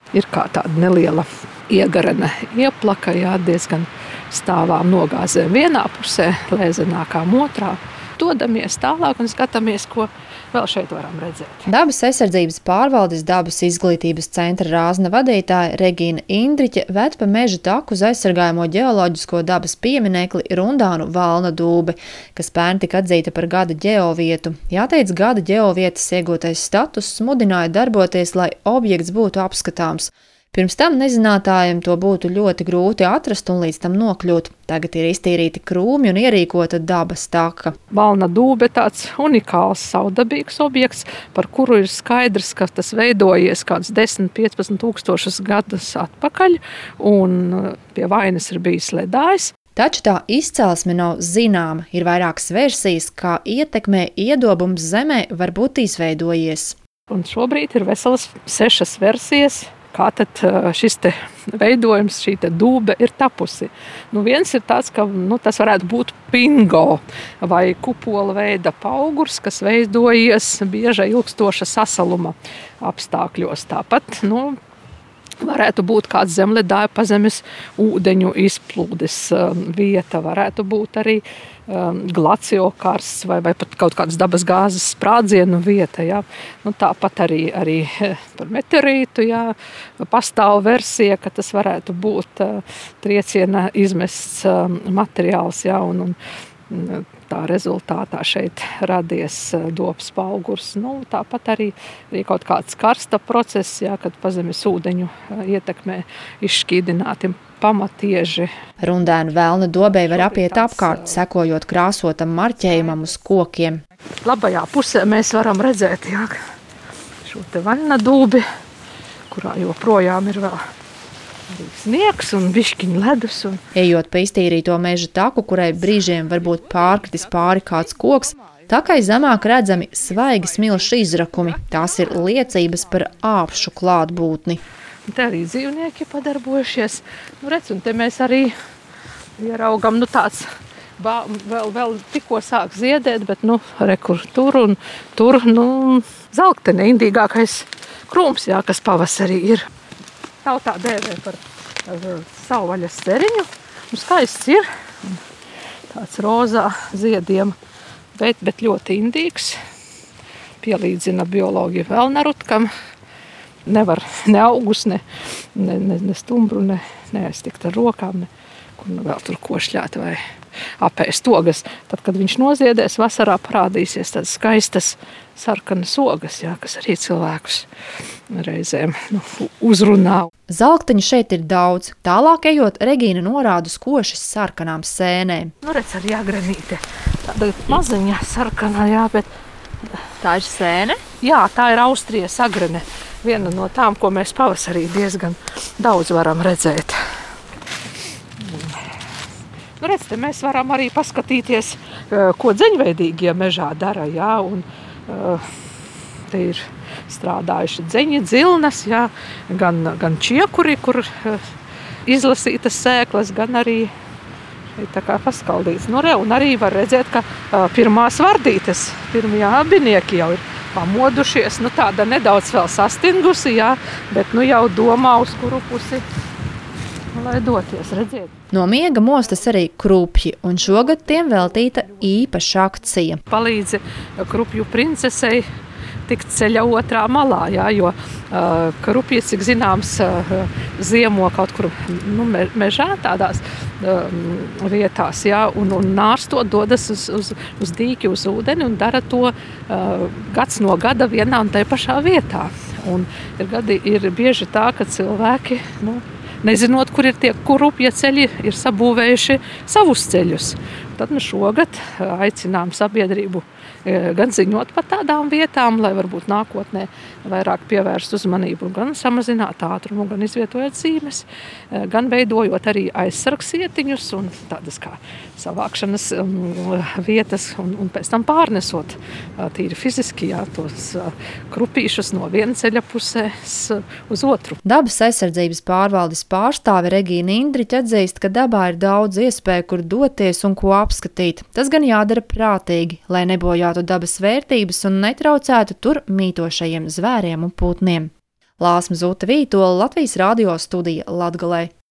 Ir kā tāda neliela iegarena ieplaka, diezgan stāvām nogāzēm vienā pusē, lēzenākām otrā. Dodamies tālāk un skatāmies, ko vēl šeit varam redzēt. Dabas aizsardzības pārvaldes dabas izglītības centra Rāzna vadītāja Regīna Indriķe ved pa meža taku uz aizsargājamo ģeoloģisko dabas pieminekli Rundānu Valna dūbe, kas pērn tika atzīta par gada ģeovietu. Jāteic, gada ģeovietas iegūtais status mudināja darboties, lai objekts būtu apskatāms. Pirms tam nezinātājiem to būtu ļoti grūti atrast un līdz tam nokļūt. Tagad ir iztīrīti krūmi un ierīkota dabas taka. Valna dūbe tāds unikāls, savdabīgs objekts, par kuru ir skaidrs, ka tas veidojies kāds 10–15 tūkstošus gadus atpakaļ, un pie vainas ir bijis ledājs. Taču tā izcelsme nav zināma. Ir vairākas versijas, kā ietekmē iedobums zemē var būt izveidojies. Un šobrīd ir veselas 6 versijas. Kā tad šis te veidojums, šī te dūbe ir tapusi? Viens ir tāds, ka tas varētu būt pingo vai kupola veida paugurs, kas veidojies bieža ilgstoša sasaluma apstākļos. Tāpat, varētu būt kāds zemledāja pazemes ūdeņu izplūdes vieta, varētu būt arī glaciokarsts vai pat kaut kādas dabas gāzes sprādzienu vieta. Ja. Tāpat arī par meteorītu pastāv versija, ka tas varētu būt trieciena izmests materiāls. Ja, un tā rezultātā šeit radies dobs paugurs. Tāpat arī kaut kāds karsta process, kad pazemes ūdeņu ietekmē izšķīdināti pamatieži. Rundēnu Velna dobei var apiet apkārt, sekojot krāsotam marķējumam uz kokiem. Labajā pusē mēs varam redzēt šo te Velna dūbi, kurā joprojām ir vēl sniegs un bišķiņ ledus. Ejot pa iztīrīto meža taku, kurai brīžiem var būt pārkritis pāri kāds koks, takai zemāk redzami svaigi smilšu izrakumi. Tās ir liecības par āpšu klātbūtni. Te arī dzīvnieki padarbojušies. Redz, un te mēs arī ieraugam, tāds vēl tikko sāk ziedēt, bet rekur tur un tur, zelktene indīgākais krūms, kas pavasarī ir. Tautā dēvē par savvaļas ceriņu. Skaists ir. Tāds rozā ziediem, bet ļoti indīgs. Pielīdzina bioloģiju Velnarutkam. Nevar ne augus, ne stumbru, neaiztikt ar rokām, kur vēl tur košļāt vai apēst ogas. Tad, kad viņš noziedēs, vasarā parādīsies tādas skaistas sarkanas ogas, kas arī cilvēkus reizēm uzrunā. Zalkteņu šeit ir daudz. Tālāk ejot, Regīna norāda uz košas sarkanām sēnēm. Redz arī agrenīte. Tāda maziņa sarkanā, bet... Tā ir sēne? Jā, tā ir Austrijas agrene. Viena no tām, ko mēs pavasarī diezgan daudz varam redzēt. Redz, te mēs varam arī paskatīties, ko dzeņveidīgie mežā dara. Un, te ir strādājuši dzeņi, dzilnas, gan čiekuri, kur izlasītas sēklas, gan arī tā kā paskaldīts. Un arī var redzēt, ka pirmās vardītes, pirmie abinieki jau ir pamodušies. Tāda nedaudz vēl sastingusi, bet jau domā, uz kuru pusi lai doties, redzēt. No miega mostas arī krupji, un šogad tiem veltīta īpaša akcija. Palīdzi krupju princesei tikt ceļa otrā malā, jo krupji, cik zināms, ziemo kaut kur mežā tādās vietās, un nārstot dodas uz dīķi, uz ūdeni un dara to gads no gada vienā un tai pašā vietā. Un ir bieži tā, ka cilvēki, nezinot, kur ir tie krupja ceļi, ir sabūvējuši savus ceļus. Tad šogad aicinām sabiedrību gan ziņot par tādām vietām, lai varbūt nākotnē vairāk pievērst uzmanību, gan samazināt ātrumu, gan izvietojot zīmes, gan veidojot arī aizsargsietiņus un tādas kā savākšanas vietas un pēc tam pārnesot tīri fiziski tos krupīšus no viena ceļa pusēs uz otru. Dabas aizsardzības pārvaldes pārstāve Regīna Indriķe atzīst, ka dabā ir daudz iespēju, kur doties un ko apskatīt. Tas gan jādara prātīgi, lai nebojātu dabas vērtības un netraucētu tur mītošajiem zvēriem un putniem. Lāsma Zuta Vītola, Latvijas radio studija Latgalē.